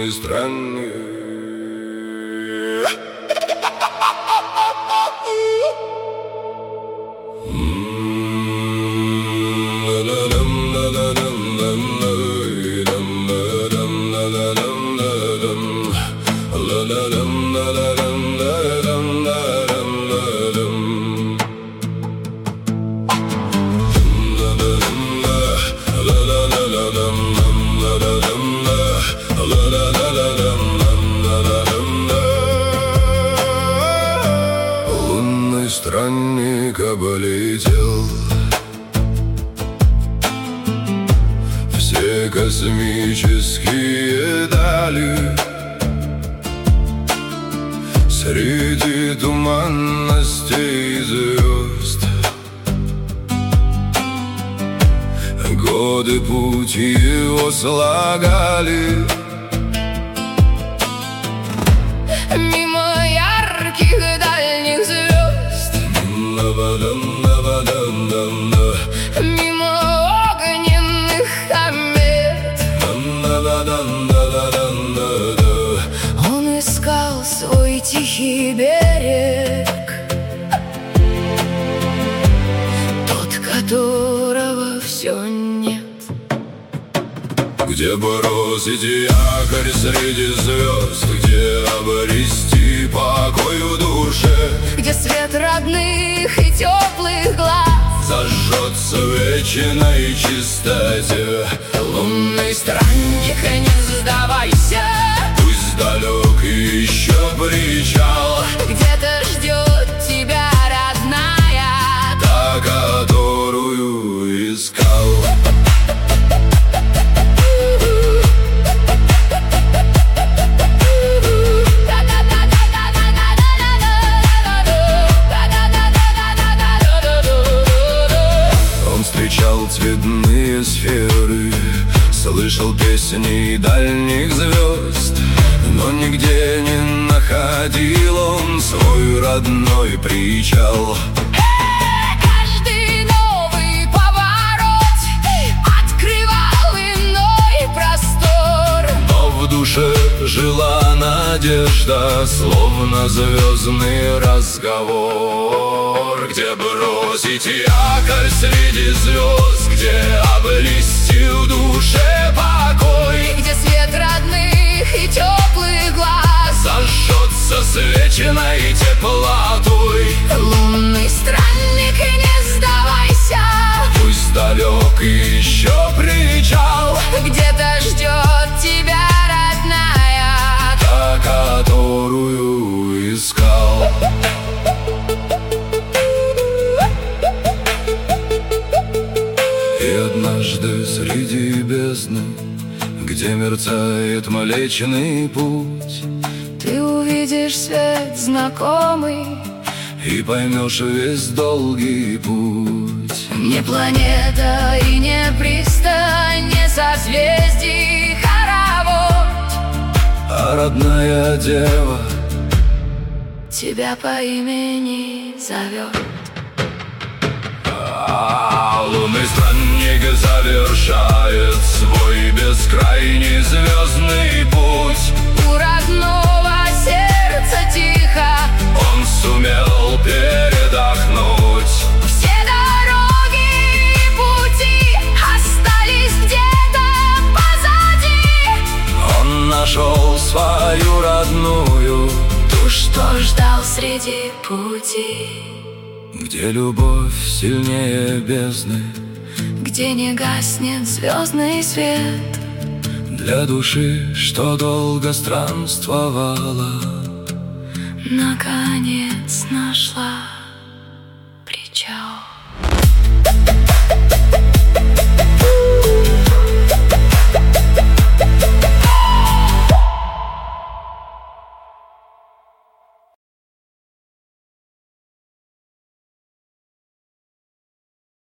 Лунный странник. Лунный странник облетел все космические дали. Среди туманностей звезд годы пути его слагали. Мимо ярких дальних звезд, мимо огненных комет, он искал свой тихий берег, тот, которого все нет. Где бросить якорь среди звезд, где обрести покой в душе, где свет родных и теплых глаз зажжется в вечной чистоте. Лунный странник, не сдавайся, Пусть далекий еще причал, где-то ждет тебя родная, та, которую искал. Он встречал цветные сферы, слышал песни дальних звезд, но нигде не находил он свой родной причал. Каждый новый поворот открывал иной простор, Но в душе жила надежда, словно звездный разговор. Где бросить якорь среди звезд, где обрести в душе покой, где свет родных и теплых глаз зажжется с вечной теплотой. Лунный странник, не сдавайся, Пусть далек еще причал, где-то ждет тебя родная, та, которую искал. И однажды среди бездны, где мерцает Млечный Путь, ты увидишь свет знакомый, и поймешь весь долгий путь. не планета и не пристань, не созвездий хоровод, А родная дева тебя по имени зовет. Лунный странник завершает свой бескрайний звездный путь. У родного сердца тихо Он сумел передохнуть. все дороги и пути остались где-то позади. Он нашел свою родную, Ту, что ждал среди пути, где любовь сильнее бездны, где не гаснет звездный свет, для души, что долго странствовала, наконец нашла.